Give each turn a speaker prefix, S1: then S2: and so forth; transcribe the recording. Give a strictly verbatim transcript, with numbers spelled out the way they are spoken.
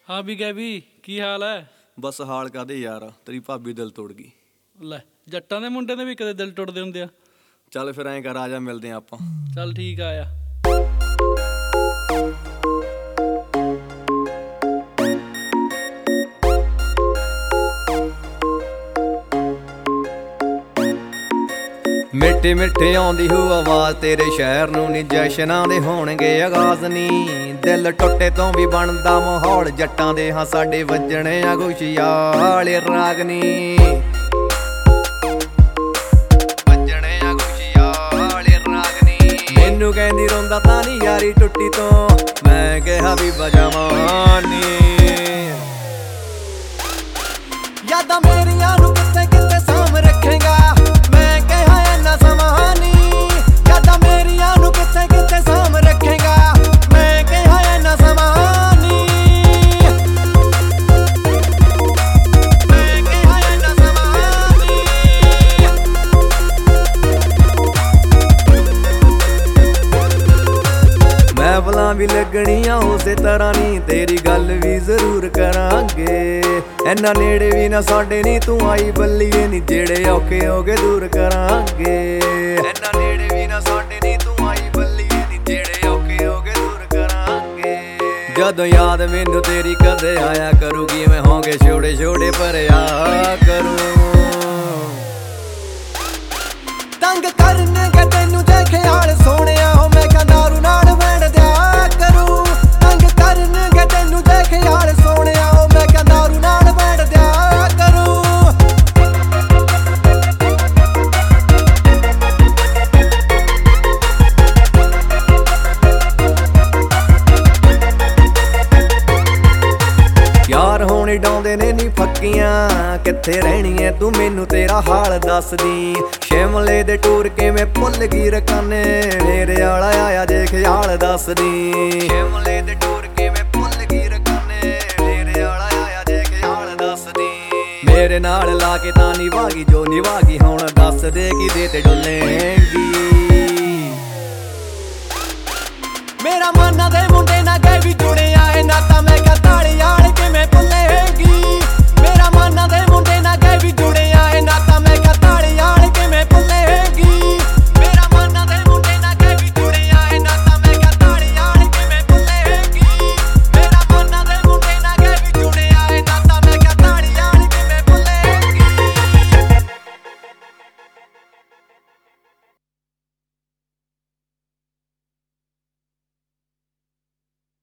S1: हाँ भी गैबी की हाल है?
S2: बस हाल कादे यार, तेरी भाभी दिल तोड़ गई।
S1: ਲੈ ਜੱਟਾਂ ਦੇ ਮੁੰਡੇ ਦੇ ਵੀ ਕਦੇ ਦਿਲ ਟੁੱਟਦੇ ਹੁੰਦੇ ਆ।
S2: ਚੱਲ ਫਿਰ ਐਂ ਕਰ, ਆ ਜਾ ਮਿਲਦੇ ਆਂ ਆਪਾਂ।
S1: ਚੱਲ ਠੀਕ ਆ।
S2: ਮਿੱਠੇ ਮਿੱਠੇ ਆਉਂਦੀ ਹੋ ਆਵਾਜ਼ ਤੇਰੇ ਸ਼ਹਿਰ ਨੂੰ ਨੀ, ਜਸ਼ਨਾਂ ਦੇ ਹੋਣਗੇ ਆਗਾਜ਼ ਨੀ। ਦਿਲ ਟੁੱਟੇ ਤੋਂ ਵੀ ਬਣਦਾ ਮਾਹੌਲ, ਜੱਟਾਂ ਦੇ ਹਾਂ ਸਾਡੇ ਵੱਜਣੇ ਆ ਖੁਸ਼ੀਆਲੇ ਰਾਗ ਨੀ। ਵੱਜਣੇ ਆ ਖੁਸ਼ੀਆਲੇ ਰਾਗ ਨੀ। ਮੈਨੂੰ ਕਹਿੰਦੀ ਰੋਂਦਾ ਤਾਂ ਨੀ ਯਾਰੀ ਟੁੱਟੀ ਤੋਂ, ਮੈਂ ਕਿਹਾ ਵੀ ਬਜਾਵਾਂ ਨੀ। ਯਾਦਾਂ ਮੇਰੀਆਂ ਨੂੰ ਕਿੱਥੇ ਕਿੱਥੇ ਸਾਂਭ ਰੱਖੇਗਾ, ਮੈਂ ਕਿਹਾ ਇੰਨਾ ਸਮਾਂ ਨੀ। ਯਾਦਾਂ ਮੇਰੀਆਂ ਨੂੰ ਕਿੱਥੇ ਕਿੱਥੇ ਸਾਂਭ ਰੱਖੇਗਾ, ਮੈਂ ਕਿਹਾ ਇੰਨਾ ਸਮਾਂ ਨੀ। ਮੈਂ ਕਿਹਾ ਇੰਨਾ ਸਮਾਂ ਨੀ। ਮਹਿਫਲਾਂ ਵੀ ਲੱਗਣੀਆਂ ਉਸੇ ਤਰ੍ਹਾਂ ਨੀ, ਤੇਰੀ ਗੱਲ ਵੀ ਜ਼ਰੂਰ ਕਰਾਂਗੇ। ਇੰਨਾ ਨੇੜੇ ਵੀ ਨਾ ਸਾਡੇ ਨੀ ਤੂੰ ਆਈ ਬੱਲੀਏ ਨੀ, ਜਿਹੜੇ ਔਖੇ ਹੋਗੇ ਦੂਰ ਕਰਾਂਗੇ। ਇੰਨਾ ਨੇੜੇ ਵੀ ਨਾ ਸਾਡੇ ਨੀ ਤੂੰ ਆਈ ਬੱਲੀਏ ਨੀ, ਜਿਹੜੇ ਔਖੇ ਹੋਗੇ ਦੂਰ ਕਰਾਂਗੇ। ਜਦੋਂ ਯਾਦ ਮੈਨੂੰ ਤੇਰੀ ਕਦੇ ਆਇਆ ਕਰੂਗੀ, ਮੈਂ ਹੋਗੇ ਛੋੜੇ ਛੋੜੇ ਭਰਿਆ ਕਰੂੰ। ਤੰਗ ਕਰਨਗੇ ਤੈਨੂੰ ਜੇ ਖਿਆਲ ਸੋਹਣਿਆ, ਹੋ ਮੈਂ ਕਹਾਂ ਦਾਰੂ ਨਾਲ ਵੈਣ ਦਿਆ ਕਰੂੰ। ਤੰਗ ਕਰਨਗੇ ਤੈਨੂੰ ਜੇ ਖਿਆਲ ਸੋਹਣਿਆ, ਹੋ ਮੈਂ ਕਹਾਂ ਦਾਰੂ ਨਾਲ ਵੈਣ ਦਿਆ ਕਰੂੰ। ਯਾਰ ਹੋਣੇ ਡਾਉਂਦੇ ਨੇ ਨੀ ਫੱਕੀਆਂ, ਕਿੱਥੇ ਰਹਿਣੀ ਐ ਤੂੰ ਮੈਨੂੰ ਤੇਰਾ ਹਾਲ ਦੱਸਦੀ। ਸ਼ਿਮਲੇ ਦੇ ਟੂਰ ਕਿਵੇਂ ਭੁੱਲ ਗਈ ਰਕਾਨੇ, ਮੇਰੇ ਆਲਾ ਆਇਆ ਜੇ ਖਿਆਲ ਦੱਸਦੀ। ਸ਼ਿਮਲੇ ਦੇ ਟੂਰ ਕਿਵੇਂ ਭੁੱਲ ਗਈ ਰਕਾਨੇ, ਮੇਰੇ ਆਲਾ ਆਇਆ ਜੇ ਖਿਆਲ ਦੱਸਦੀ। ਮੇਰੇ ਨਾਲ ਲਾ ਕੇ ਤਾਂ ਨਿਭਾਗੀ ਜੋ ਨਿਭਾਗੀ, ਹੁਣ ਦੱਸ ਦੇ ਕਿਦੇ ਤੇ ਡੁੱਲੇਂਗੀ। ਮੇਰਾ ਮਨ ਦੇ ਮੁੰਡੇ ਨਾਲ ਗਏ ਵੀ ਜੁੜਿਆ ਏ ਨਾਤਾ, ਮੈਂ ਕਹਾਂ ਤਾਲੀ ਵਾਲ ਕਿਵੇਂ ਭੁੱਲ